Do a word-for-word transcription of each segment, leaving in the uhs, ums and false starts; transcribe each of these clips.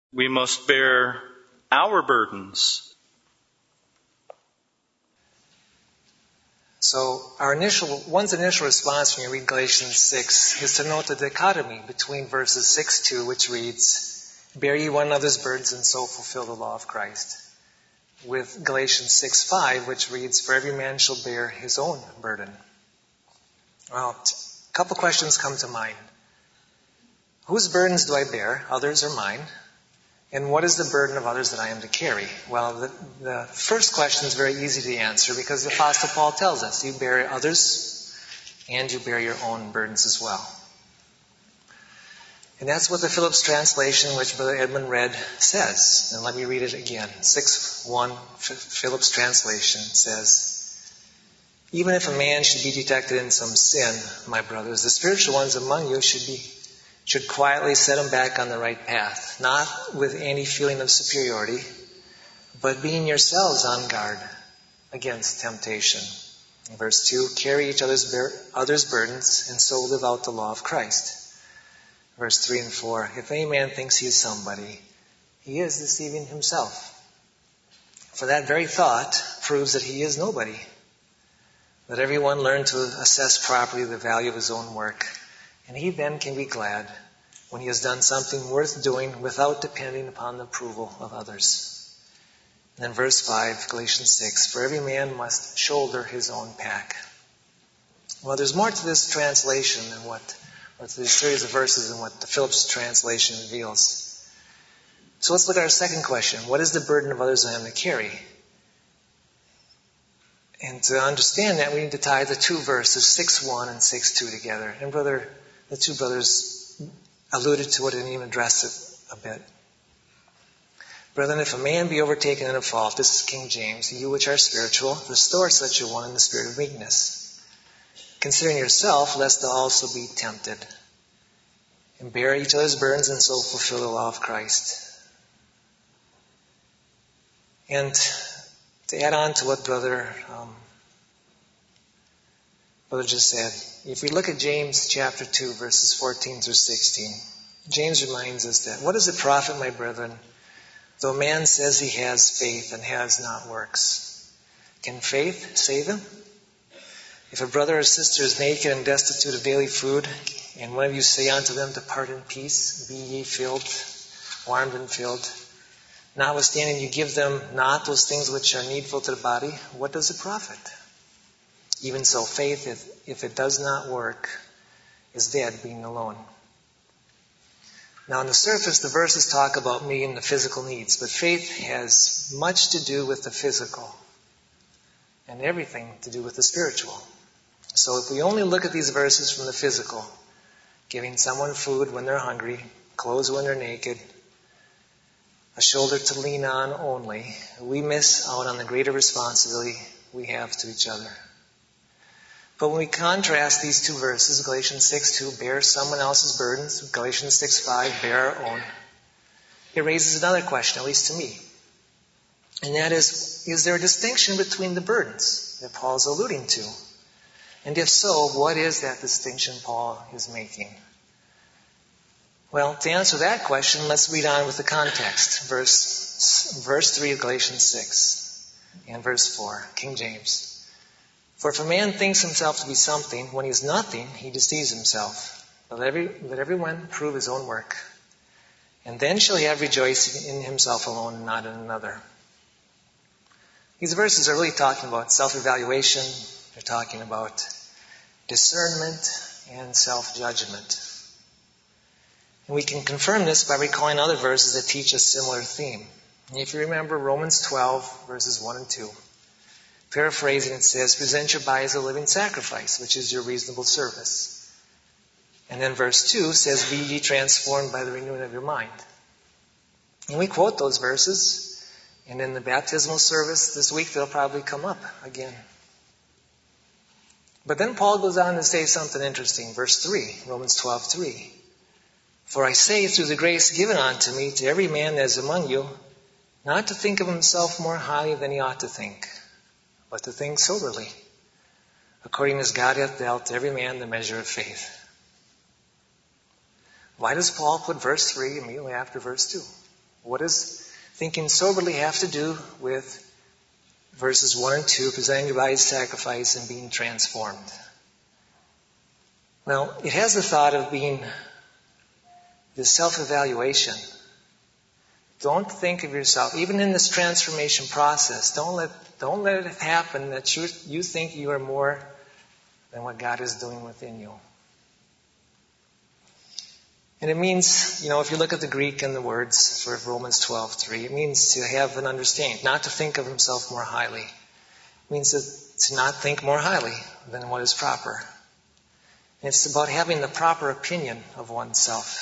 We must bear our burdens. So our initial, one's initial response when you read Galatians six is to note the dichotomy between verses six two, which reads, "Bear ye one another's burdens and so fulfill the law of Christ," with Galatians six five, which reads, "For every man shall bear his own burden." Well, a couple questions come to mind. Whose burdens do I bear, others or mine? And what is the burden of others that I am to carry? Well, the, the first question is very easy to answer because the Apostle Paul tells us, you bear others and you bear your own burdens as well. And that's what the Phillips translation, which Brother Edmund read, says. And let me read it again. six one Phillips translation says, "Even if a man should be detected in some sin, my brothers, the spiritual ones among you should be should quietly set him back on the right path, not with any feeling of superiority, but being yourselves on guard against temptation." In verse two, "Carry each other's, bur- other's burdens, and so live out the law of Christ." Verse three and four, "If any man thinks he is somebody, he is deceiving himself. For that very thought proves that he is nobody. Let everyone learn to assess properly the value of his own work, and he then can be glad when he has done something worth doing without depending upon the approval of others." And then verse five, Galatians six, "For every man must shoulder his own pack." Well, there's more to this translation than what, or to this series of verses than what the Phillips translation reveals. So let's look at our second question. What is the burden of others I am to carry? And to understand that, we need to tie the two verses, six one and six two, together. And brother, the two brothers alluded to it and even addressed it a bit. "Brethren, if a man be overtaken in a fault," this is King James, "you which are spiritual, restore such a one in the spirit of meekness, considering yourself, lest thou also be tempted. And bear each other's burdens, and so fulfill the law of Christ." And to add on to what Brother um, Brother just said, if we look at James chapter two, verses fourteen through sixteen, James reminds us that, "What does it profit, my brethren, though a man says he has faith and has not works? Can faith save him? If a brother or sister is naked and destitute of daily food, and one of you say unto them, Depart in peace, be ye filled, warmed and filled, notwithstanding you give them not those things which are needful to the body, what does it profit? Even so, faith, if, if it does not work, is dead, being alone." Now, on the surface, the verses talk about meeting the physical needs, but faith has much to do with the physical and everything to do with the spiritual. So if we only look at these verses from the physical, giving someone food when they're hungry, clothes when they're naked, a shoulder to lean on only, we miss out on the greater responsibility we have to each other. But when we contrast these two verses, Galatians six two, "Bear someone else's burdens," Galatians six five, "Bear our own," it raises another question, at least to me. And that is, is there a distinction between the burdens that Paul is alluding to? And if so, what is that distinction Paul is making? Well, to answer that question, let's read on with the context. Verse, verse three of Galatians six and verse four, King James. "For if a man thinks himself to be something, when he is nothing, he deceives himself. But let, every, let everyone prove his own work. And then shall he have rejoicing in himself alone and not in another." These verses are really talking about self-evaluation. They're talking about discernment and self-judgment. And we can confirm this by recalling other verses that teach a similar theme. And if you remember Romans twelve, verses one and two, paraphrasing, it says, "Present your body as a living sacrifice, which is your reasonable service." And then verse two says, "Be ye transformed by the renewing of your mind." And we quote those verses, and in the baptismal service this week they'll probably come up again. But then Paul goes on to say something interesting. Verse three, Romans twelve three. "For I say, through the grace given unto me, to every man that is among you, not to think of himself more highly than he ought to think, but to think soberly, according as God hath dealt to every man the measure of faith." Why does Paul put verse three immediately after verse two? What does thinking soberly have to do with verses one and two, presenting your body as sacrifice and being transformed? Well, it has the thought of being this self-evaluation. Don't think of yourself, even in this transformation process, don't let, don't let it happen that you, you think you are more than what God is doing within you. And it means, you know, if you look at the Greek and the words for Romans twelve three, it means to have an understanding, not to think of himself more highly. It means to, to not think more highly than what is proper. And it's about having the proper opinion of oneself.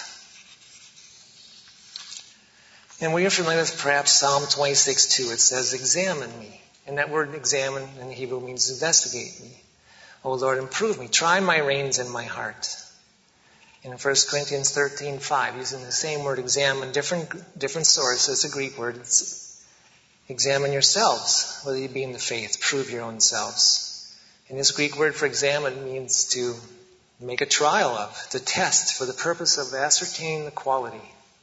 And we are familiar with perhaps Psalm twenty-six two. It says, examine me. And that word examine in Hebrew means investigate me. O Lord, improve me. Try my reins and my heart. And in First Corinthians thirteen five, using the same word examine, different different source, it's a Greek word. It's examine yourselves, whether you be in the faith. Prove your own selves. And this Greek word for examine means to make a trial of, to test for the purpose of ascertaining the quality.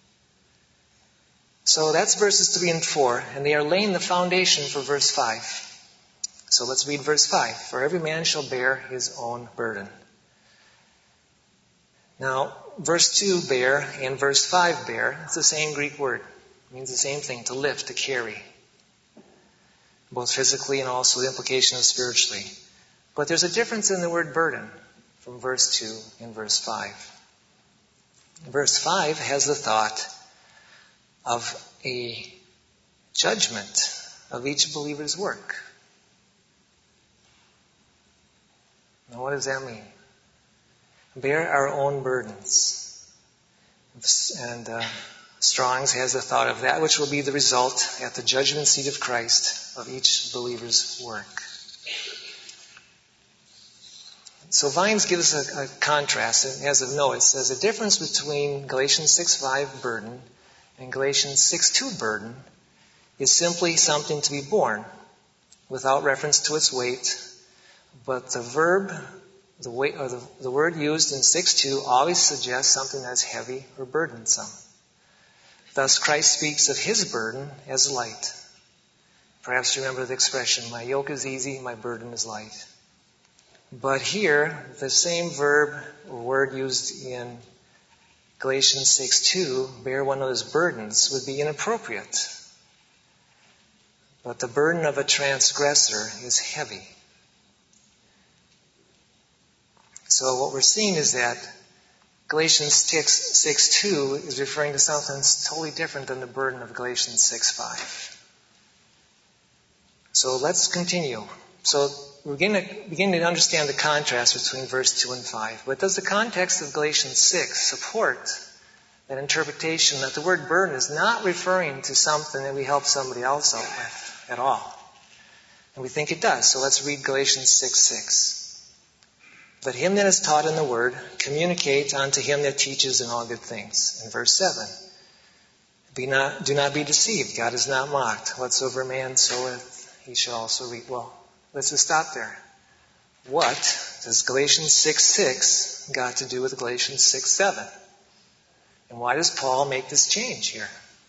So that's verses three and four, and they are laying the foundation for verse five. So let's read verse five. For every man shall bear his own burden. Now, verse two, bear, and verse five, bear, it's the same Greek word. It means the same thing, to lift, to carry. Both physically and also the implication of spiritually. But there's a difference in the word burden from verse two and verse five. Verse five has the thought of a judgment of each believer's work. Now, what does that mean? Bear our own burdens. And uh, Strong's has the thought of that which will be the result at the judgment seat of Christ of each believer's work. So Vines gives us a, a contrast, and as a note, it says the difference between Galatians six five burden and Galatians six two burden is simply something to be borne without reference to its weight, but the verb The, weight, or the, the word used in six two always suggests something that's heavy or burdensome. Thus, Christ speaks of his burden as light. Perhaps you remember the expression, my yoke is easy, my burden is light. But here, the same verb or word used in Galatians six two, bear one another's burdens, would be inappropriate. But the burden of a transgressor is heavy. So what we're seeing is that Galatians six two is referring to something that's totally different than the burden of Galatians six five. So let's continue. So we're beginning to, beginning to understand the contrast between verse two and five. But does the context of Galatians six support that interpretation that the word burden is not referring to something that we help somebody else out with at all? And we think it does. So let's read Galatians six six. Let him that is taught in the word communicate unto him that teaches in all good things. In verse seven, be not, do not be deceived. God is not mocked. Whatsoever a man soweth, he shall also reap. Well, let's just stop there. What does Galatians six six got to do with Galatians six seven? And why does Paul make this change here?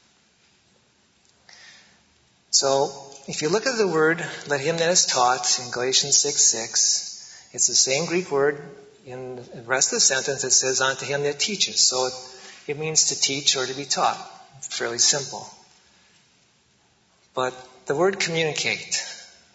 So, if you look at the word, let him that is taught in Galatians six six, it's the same Greek word in the rest of the sentence. It says, unto him that teaches. So it, it means to teach or to be taught. It's fairly simple. But the word communicate.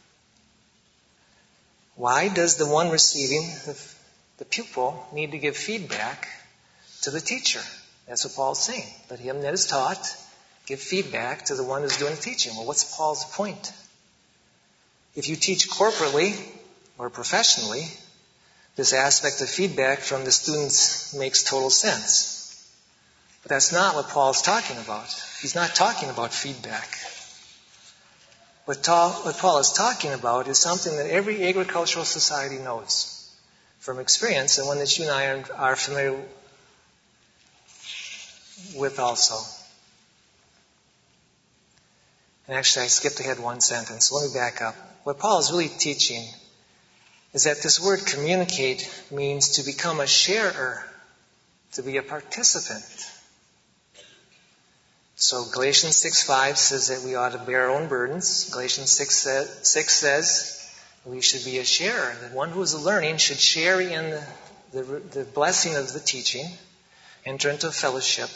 Why does the one receiving, the, the pupil, need to give feedback to the teacher? That's what Paul's saying. Let him that is taught give feedback to the one who's doing the teaching. Well, what's Paul's point? If you teach corporately or professionally, this aspect of feedback from the students makes total sense. But that's not what Paul's talking about. He's not talking about feedback. What, ta- what Paul is talking about is something that every agricultural society knows from experience, and one that you and I are, are familiar with also. And actually, I skipped ahead one sentence, so let me back up. What Paul is really teaching is that this word communicate means to become a sharer, to be a participant. So Galatians six five says that we ought to bear our own burdens. Galatians six, six says we should be a sharer. The one who is learning should share in the, the, the blessing of the teaching, enter into fellowship.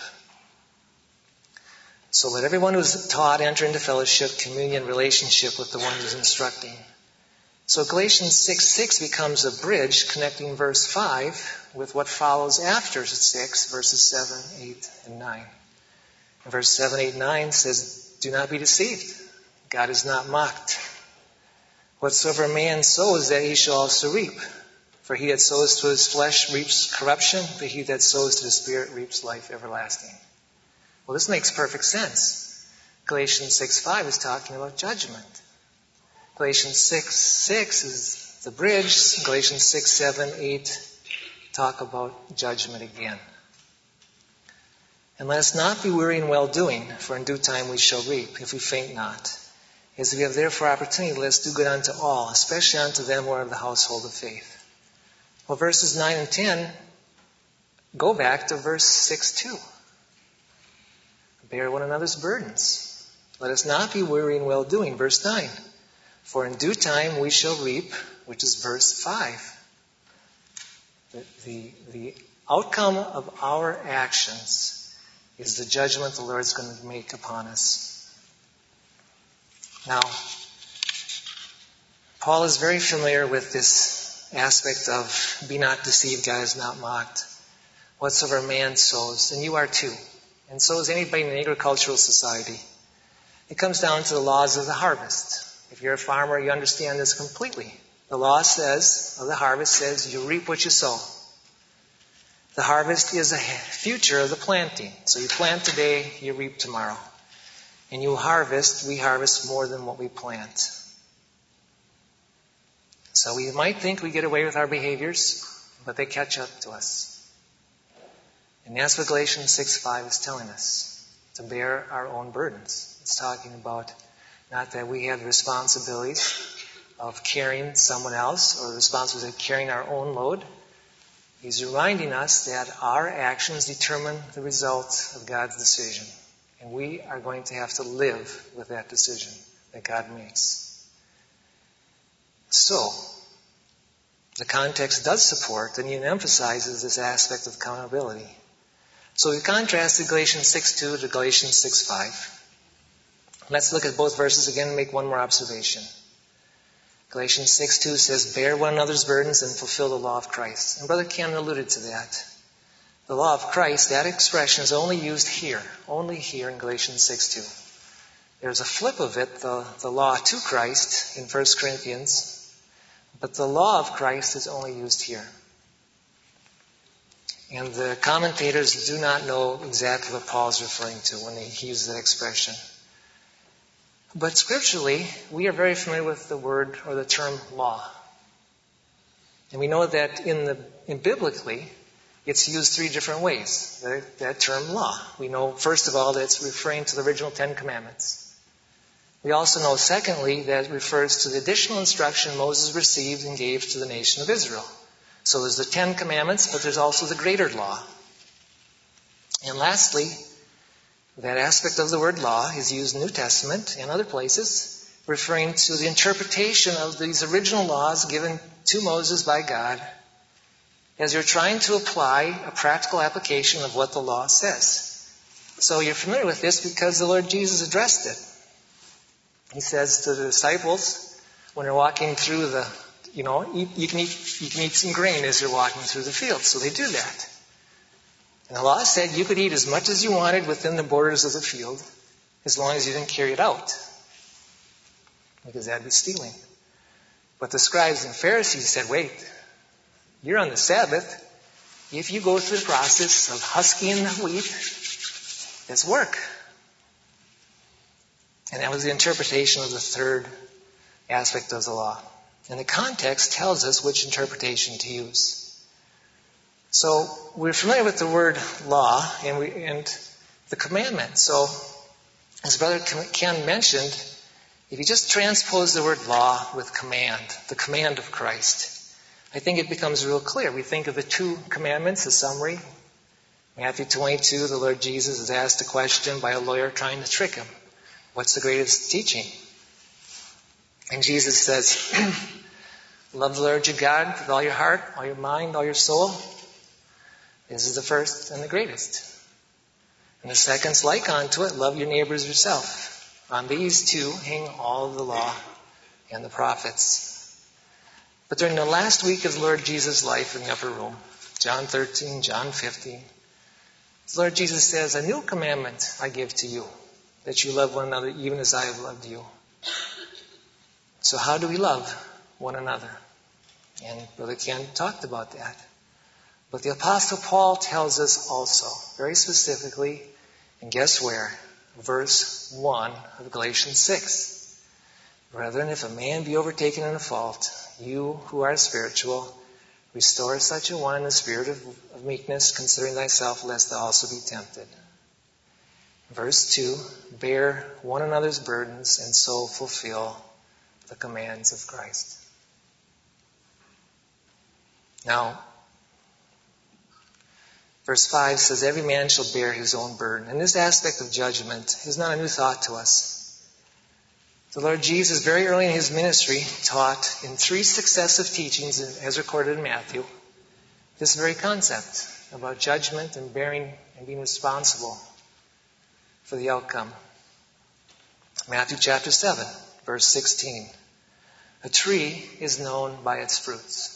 So let everyone who's taught enter into fellowship, communion, relationship with the one who's instructing. So Galatians six six becomes a bridge connecting verse five with what follows after six, verses seven, eight, and nine. And verse seven, eight, nine says, do not be deceived. God is not mocked. Whatsoever a man sows, that he shall also reap. For he that sows to his flesh reaps corruption, but he that sows to the Spirit reaps life everlasting. Well, this makes perfect sense. Galatians six five is talking about judgment. Galatians six six is the bridge. Galatians six, seven, eight talk about judgment again. And let us not be weary in well-doing, for in due time we shall reap, if we faint not. As we have therefore opportunity, let us do good unto all, especially unto them who are of the household of faith. Well, verses nine and ten go back to verse six two. Bear one another's burdens. Let us not be weary in well-doing, verse nine. For in due time we shall reap, which is verse five. The, the, the outcome of our actions is the judgment the Lord is going to make upon us. Now, Paul is very familiar with this aspect of be not deceived, God is not mocked. Whatsoever man sows, and you are too. And so is anybody in an agricultural society. It comes down to the laws of the harvest. If you're a farmer, you understand this completely. The law says, of the harvest says, you reap what you sow. The harvest is a future of the planting. So you plant today, you reap tomorrow. And you harvest, we harvest more than what we plant. So we might think we get away with our behaviors, but they catch up to us. And that's what Galatians six five is telling us, to bear our own burdens. It's talking about not that we have the responsibilities of carrying someone else or the responsibility of carrying our own load. He's reminding us that our actions determine the result of God's decision. And we are going to have to live with that decision that God makes. So, the context does support and even emphasizes this aspect of accountability. So we contrasted Galatians six two to Galatians six five. Let's look at both verses again and make one more observation. Galatians six two says, bear one another's burdens and fulfill the law of Christ. And Brother Ken alluded to that. The law of Christ, that expression is only used here, only here in Galatians six two. There's a flip of it, the, the law to Christ in First Corinthians, but the law of Christ is only used here. And the commentators do not know exactly what Paul is referring to when he uses that expression. But scripturally, we are very familiar with the word or the term law. And we know that in the in biblically, it's used three different ways, that, that term law. We know, first of all, that it's referring to the original Ten Commandments. We also know, secondly, that it refers to the additional instruction Moses received and gave to the nation of Israel. So there's the Ten Commandments, but there's also the greater law. And lastly, that aspect of the word law is used in the New Testament and other places, referring to the interpretation of these original laws given to Moses by God as you're trying to apply a practical application of what the law says. So you're familiar with this because the Lord Jesus addressed it. He says to the disciples, when they're walking through the, you know, you, you can eat, you can eat some grain as you're walking through the field. So they do that. And the law said you could eat as much as you wanted within the borders of the field, as long as you didn't carry it out, because that'd be stealing. But the scribes and Pharisees said, wait, you're on the Sabbath. If you go through the process of husking the wheat, that's work. And that was the interpretation of the third aspect of the law. And the context tells us which interpretation to use. So we're familiar with the word law and, we, and the commandment. So as Brother Ken mentioned, if you just transpose the word law with command, the command of Christ, I think it becomes real clear. We think of the two commandments, the summary, Matthew twenty-two, the Lord Jesus is asked a question by a lawyer trying to trick him. What's the greatest teaching? And Jesus says, love the Lord your God with all your heart, all your mind, all your soul. This is the first and the greatest. And the second's like unto it, love your neighbors yourself. On these two hang all of the law and the prophets. But during the last week of the Lord Jesus' life in the upper room, John thirteen, John fifteen, the Lord Jesus says, a new commandment I give to you, that you love one another even as I have loved you. So how do we love one another? And Brother Ken talked about that. But the Apostle Paul tells us also, very specifically, and guess where? Verse one of Galatians six. Brethren, if a man be overtaken in a fault, you who are spiritual, restore such a one in the spirit of, of meekness, considering thyself, lest thou also be tempted. Verse two, bear one another's burdens, and so fulfill the commands of Christ. Now, verse five says, every man shall bear his own burden. And this aspect of judgment is not a new thought to us. The Lord Jesus, very early in his ministry, taught in three successive teachings, as recorded in Matthew, this very concept about judgment and bearing and being responsible for the outcome. Matthew chapter seven, verse sixteen. A tree is known by its fruits.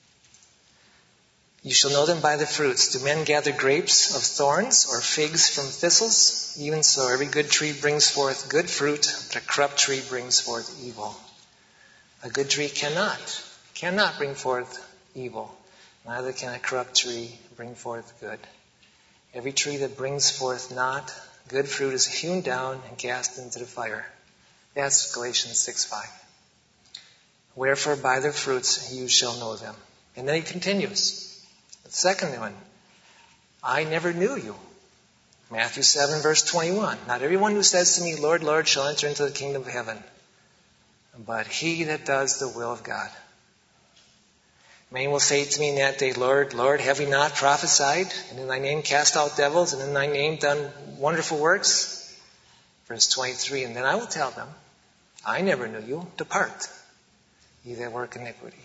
You shall know them by their fruits. Do men gather grapes of thorns or figs from thistles? Even so, every good tree brings forth good fruit, but a corrupt tree brings forth evil. A good tree cannot, cannot bring forth evil. Neither can a corrupt tree bring forth good. Every tree that brings forth not good fruit is hewn down and cast into the fire. That's Galatians six five. Wherefore by their fruits you shall know them. And then he continues. The second one, I never knew you. Matthew seven, verse twenty-one. Not everyone who says to me, Lord, Lord, shall enter into the kingdom of heaven, but he that does the will of God. Many will say to me in that day, Lord, Lord, have we not prophesied, and in thy name cast out devils, and in thy name done wonderful works? Verse twenty-three, and then I will tell them, I never knew you. Depart, ye that work iniquity.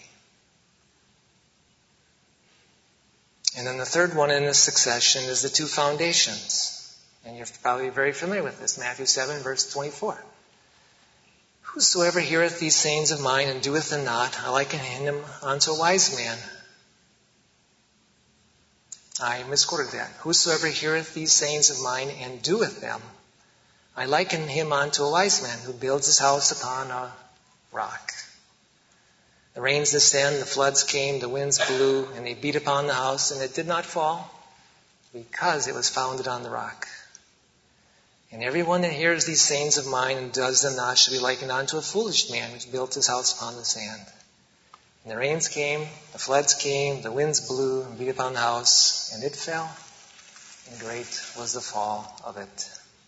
And then the third one in this succession is the two foundations. And you're probably very familiar with this. Matthew seven, verse twenty-four. Whosoever heareth these sayings of mine and doeth them not, I liken him unto a wise man. I misquoted that. Whosoever heareth these sayings of mine and doeth them, I liken him unto a wise man who builds his house upon a rock. The rains descended, the floods came, the winds blew, and they beat upon the house, and it did not fall, because it was founded on the rock. And everyone that hears these sayings of mine and does them not shall be likened unto a foolish man which built his house upon the sand. And the rains came, the floods came, the winds blew and beat upon the house, and it fell, and great was the fall of it.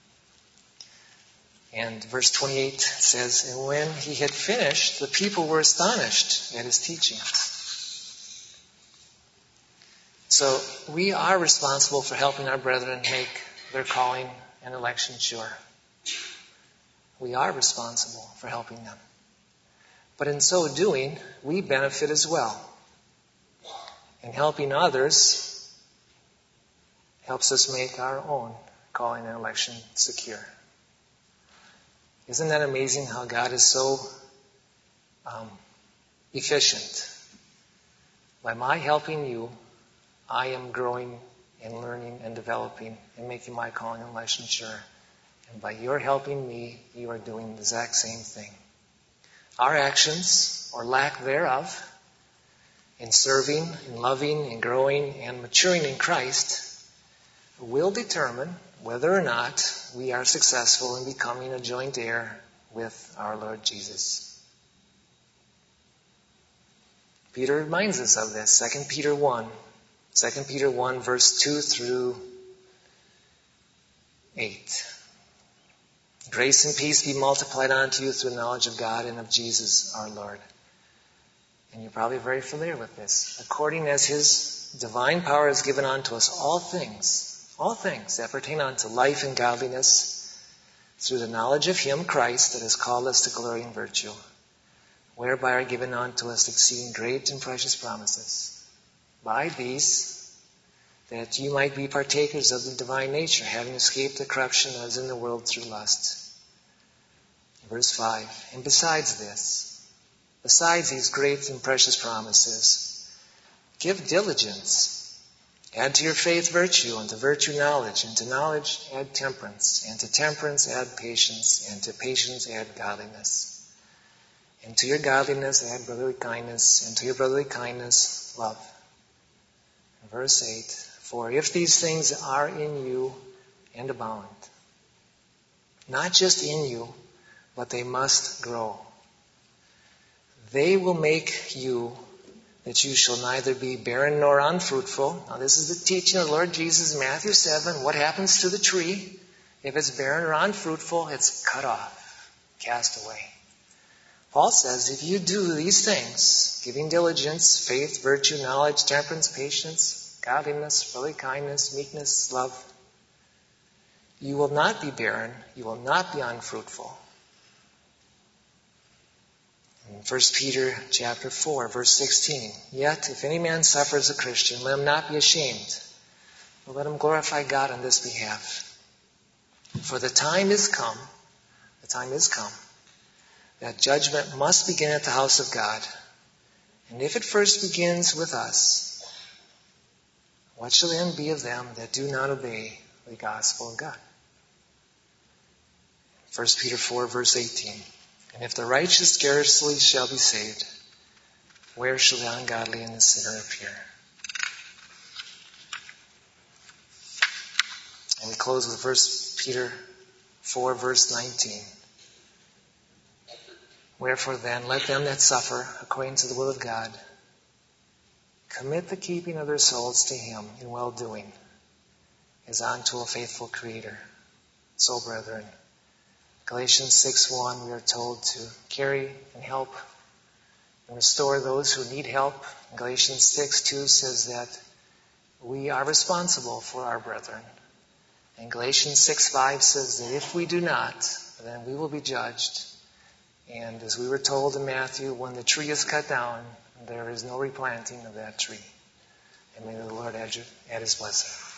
And verse twenty-eight says, and when he had finished, the people were astonished at his teaching. So we are responsible for helping our brethren make their calling and election sure. We are responsible for helping them. But in so doing, we benefit as well. And helping others helps us make our own calling and election secure. Isn't that amazing how God is so um, efficient? By my helping you, I am growing and learning and developing and making my calling and election sure. And by your helping me, you are doing the exact same thing. Our actions, or lack thereof, in serving, in loving, in growing, and maturing in Christ, will determine whether or not we are successful in becoming a joint heir with our Lord Jesus. Peter reminds us of this. Second Peter one. Second Peter one, verse two through eight. Grace and peace be multiplied unto you through the knowledge of God and of Jesus our Lord. And you're probably very familiar with this. According as his divine power has given unto us all things, all things that pertain unto life and godliness, through the knowledge of him, Christ, that has called us to glory and virtue, whereby are given unto us exceeding great and precious promises. By these, that you might be partakers of the divine nature, having escaped the corruption that is in the world through lust. Verse five, and besides this, besides these great and precious promises, give diligence. Add to your faith virtue, and to virtue knowledge, and to knowledge add temperance, and to temperance add patience, and to patience add godliness. And to your godliness add brotherly kindness, and to your brotherly kindness love. And verse eight, for if these things are in you and abound, not just in you, but they must grow, they will make you that you shall neither be barren nor unfruitful. Now this is the teaching of the Lord Jesus in Matthew seven. What happens to the tree? If it's barren or unfruitful, it's cut off, cast away. Paul says, if you do these things, giving diligence, faith, virtue, knowledge, temperance, patience, godliness, brotherly kindness, meekness, love, you will not be barren, you will not be unfruitful. In First Peter chapter four, verse sixteen, yet if any man suffers a Christian, let him not be ashamed, but let him glorify God on this behalf. For the time is come, the time is come, that judgment must begin at the house of God. And if it first begins with us, what shall then be of them that do not obey the gospel of God? First Peter four, verse eighteen. And if the righteous scarcely shall be saved, where shall the ungodly and the sinner appear? And we close with First Peter four, verse nineteen. Wherefore then, let them that suffer according to the will of God commit the keeping of their souls to him in well-doing, as unto a faithful Creator. So, brethren, Galatians six one, we are told to carry and help and restore those who need help. Galatians six two says that we are responsible for our brethren. And Galatians six five says that if we do not, then we will be judged. And as we were told in Matthew, when the tree is cut down, there is no replanting of that tree. And may the Lord add his blessing.